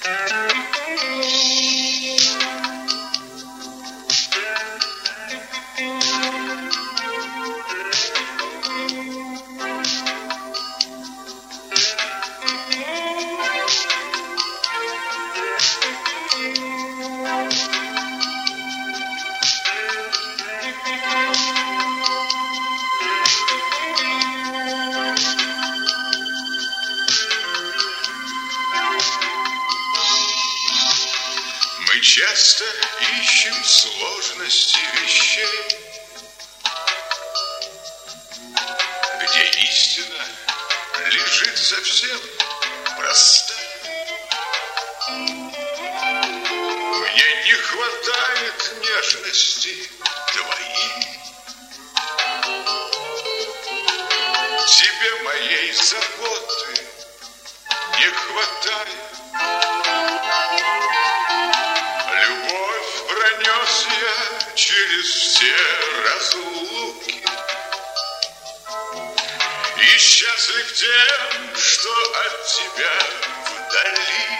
Мы часто ищем сложности вещей, где истина лежит совсем проста. Мне не хватает нежности твоей, тебе моей заботы не хватает. Любовь пронес я через все разлуки, и счастлив тем, что от тебя вдали.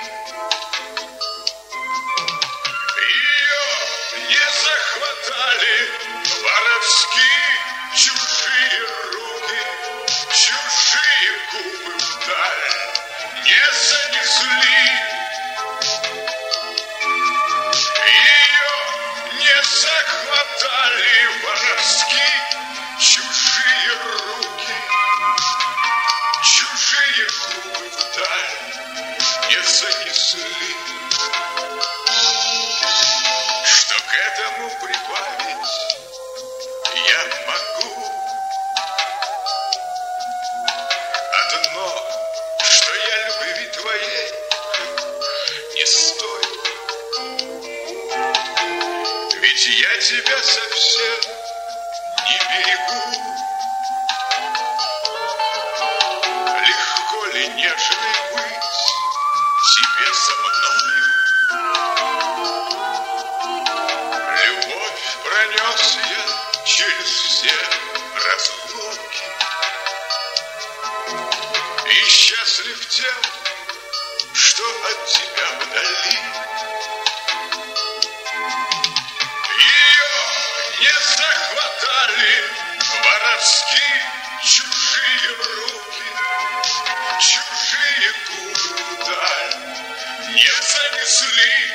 Ее не захватали воровски чужие руки, чужие губы вдаль не занесли. Захватали воровски чужие руки, чужие губы вдаль не занесли. Что к этому прибавить я могу? Одно, что я любви твоей не стою. Ведь я тебя совсем не берегу. Легко ли нежной быть тебе со мною? Любовь пронес я через все разлуки, и счастлив тем, что от тебя вдали. Не захватали воровски чужие руки, чужие губы вдаль не занесли.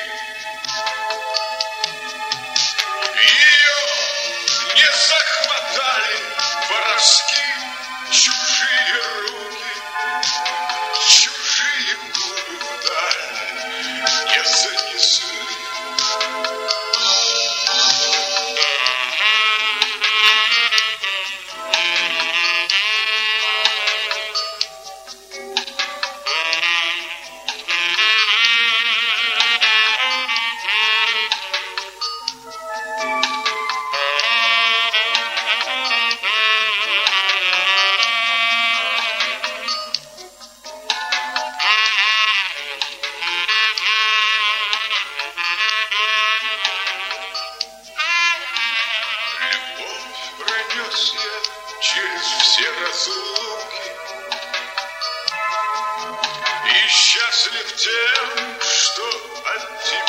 Ее не захватали воровски чужие руки, чужие губы вдаль не занесли. Пронес я через все разлуки, и счастлив тем, что от тебя